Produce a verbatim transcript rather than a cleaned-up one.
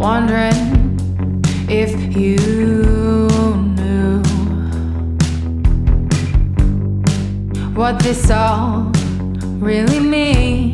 wondering if you knew what this all really means.